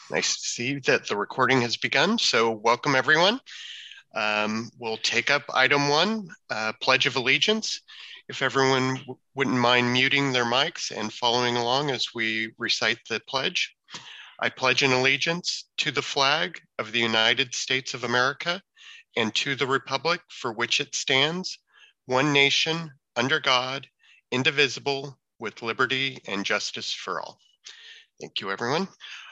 Nice to see that the recording has begun. So, welcome everyone. We'll take up item one, Pledge of Allegiance. If everyone wouldn't mind muting their mics and following along as we recite the pledge. I pledge an allegiance to the flag of the United States of America and to the republic for which it stands, one nation, under God, indivisible, with liberty and justice for all. Thank you, everyone.